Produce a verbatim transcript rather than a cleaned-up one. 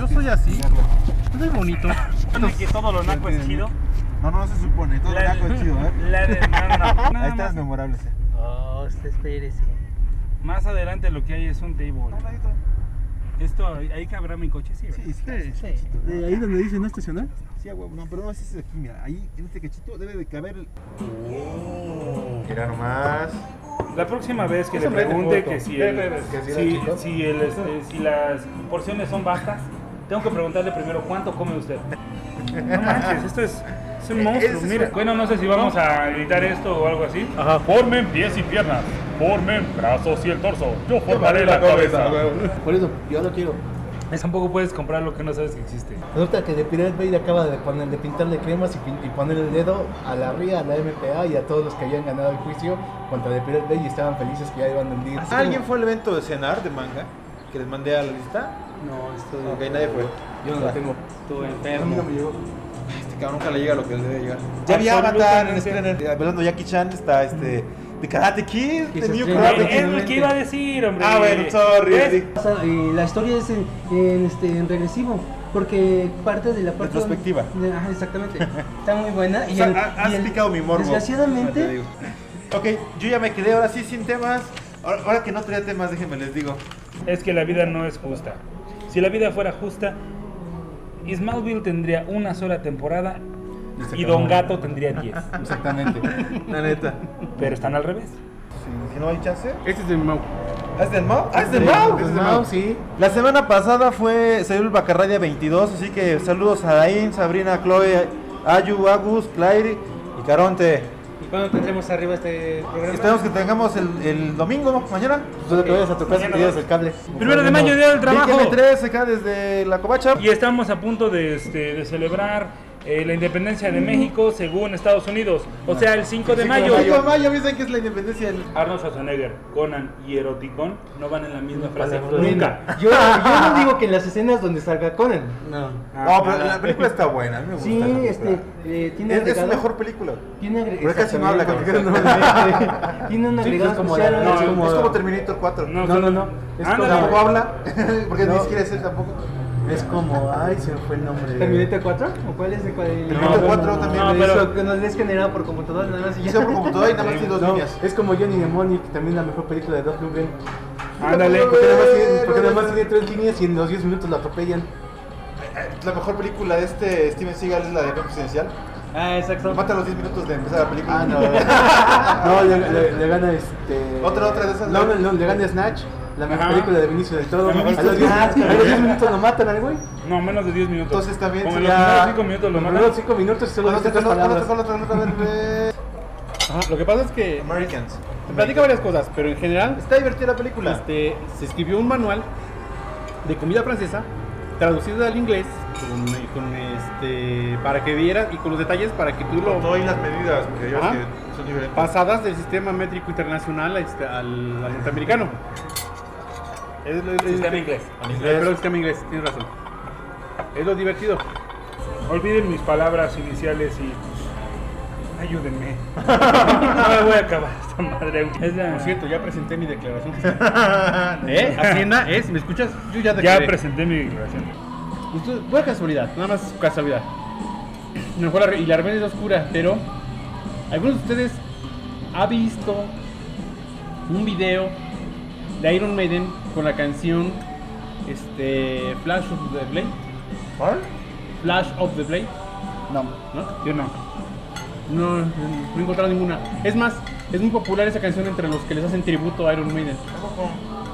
yo soy así. Yo soy bonito. ¿Supone que todo lo naco es chido? No, no, no se supone, todo La- lo naco es chido, ¿eh? La de... No, no, no. Ahí Nada están las más. memorables, eh. Oh, usted espérese. Más adelante lo que hay es un table. No, ladito. Esto, ahí cabrá mi coche, sí, ¿verdad? Sí, sí, sí. Sí, sí. De ahí donde dice no estacionar. Sí, a huevo, no, pero no, ese es aquí, mira, ahí en este cachito debe de caber el... Mira nomás. La próxima vez que Eso le me pregunte foto. que si, Ve, el- ve, ve, que si si, era chico. si, el, este, si las porciones son bajas, tengo que preguntarle primero cuánto come usted. No manches, esto es, es un monstruo. Ese es Mira, un- bueno, no sé si vamos a editar esto o algo así. Ajá. Formen pies y piernas, formen brazos y el torso. Yo formaré la cabeza. Por eso, yo lo quiero. Es tampoco puedes comprar lo que no sabes que existe. Resulta que de Pirate Bay acaba de, poner, de pintarle cremas y, pin- y poner el dedo a la R I A, a la M P A y a todos los que habían ganado el juicio contra The Pirate Bay y estaban felices que ya iban a hundir. ¿Alguien fue al evento de cenar de manga? Que les mandé a la lista. No, esto. Ok, nadie fue. Yo no lo tengo. Estuve enfermo. No me llegó. Este cabrón nunca le llega lo que le debe llegar. Ya vi Avatar en Screener. Hablando de Jackie Chan, está este. De Karate Kid, Y de se New estrena Karate en- Kid. Es lo que iba a decir, hombre. Ah, bueno, sorry. ¿Ves? sí. O sea, eh, la historia es en, en, este, en regresivo, porque parte de la parte... Retrospectiva. de- ajá, exactamente. Está muy buena. O sea, el- ha- has y el- picado mi morbo. Te Desgraciadamente, digo. Ok, yo ya me quedé ahora sí sin temas. Ahora, ahora que no traía temas, déjenme les digo. Es que la vida no es justa. Si la vida fuera justa, Smallville tendría una sola temporada y Don Gato tendría diez. Exactamente. La neta. Pero están al revés. Si, si no hay chance. Este es del Mau. ¿Ah, es del Mau? ¡Ah, es del Sí, Mau! del Es del Mau, Mau. sí. La semana pasada fue, salió el Bacarradia veintidós, así que saludos a Daín, Sabrina, Chloe, Ayu, Agus, Claire y Caronte. ¿y cuándo tendremos arriba este programa? Esperamos que tengamos el, el domingo, mañana. Solo que vayas a tu casa y te lleves el cable. Primero de mayo, Día del Trabajo. M tres acá desde la Covacha. Y estamos a punto de, este, de celebrar eh, la independencia de México según Estados Unidos. O sea, el cinco de mayo. cinco de mayo, piensan que es la independencia del... Arnold Schwarzenegger, Conan y Eroticón no van en la misma frase. Palabra. Nunca. Yo, yo no digo que en las escenas donde salga Conan. No. No, pero la película está buena, a mí me gusta. Sí, la película. este, eh, tiene Es, es su agregado- mejor película. Tiene agre- Pero casi no habla, exactamente. como que Tiene un Sí, agregado es como especial. la- no, es es como- Es como Terminator cuatro. No, No, no, no. Es Ándale. como- Tampoco habla, porque No. ni siquiera es él tampoco. Es como. Ay, se me fue el nombre. ¿Terminator cuatro? ¿O cuál es? De cuál? Terminator No, cuatro no, no, también. no, No, pero pero- eso que nos es generado por computadora nada más y Y ya. se por computadora y nada más tiene dos No, líneas. es como Johnny Mnemonic, también la mejor película de Dolph Lundgren. Ándale. Porque nada más tiene, porque no, nada más no, tiene tres líneas y en los diez minutos la atropellan. La mejor película de este Steven Seagal es la de Plan Presidencial. Ah, exacto. Mata a los diez minutos de empezar la película. Ah, no. No, le, le- le gana este. Otra- otra de esas, No, ¿no? no, no, le gana Snatch, la mejor Ajá. película de Benicio del Toro. La mejor A los diez película. a los diez minutos lo matan al güey. No, menos de diez minutos. Entonces también Como en sería- los primeros cinco minutos lo Los matan. primeros cinco minutos y solo Con dice otra, tres con otra, palabras. con otra, con otra, con otra, ve- Ajá, lo que pasa es que Americans. se platica varias cosas, pero en general Está divertida la película. este, se escribió un manual de comida francesa traducido al inglés con, con, este, para que vieras y con los detalles para que tú lo Doy las medidas, porque ya ves Ajá. que son diferentes. pasadas del sistema métrico internacional este, al, al norteamericano. Es, lo- es- Sistema inglés. Eh, Pero el sistema inglés, tienes razón. Es lo divertido. Olviden mis palabras iniciales y ayúdenme. No voy a acabar esta madre. Es la- Por cierto, ya presenté mi declaración fiscal. ¿Eh? Hacienda, ¿eh? Si me escuchas, yo ya Ya declaré. presenté mi declaración. Esto es pura casualidad, nada más casualidad. A lo mejor la, re- y la rebelión es oscura, pero ¿algunos de ustedes ha visto un video de Iron Maiden con la canción este, Flash of the Blade? ¿Cuál? Flash of the Blade, No. ¿no? Yo no. No, no he encontrado ninguna. Es más, es muy popular esa canción entre los que les hacen tributo a Iron Maiden.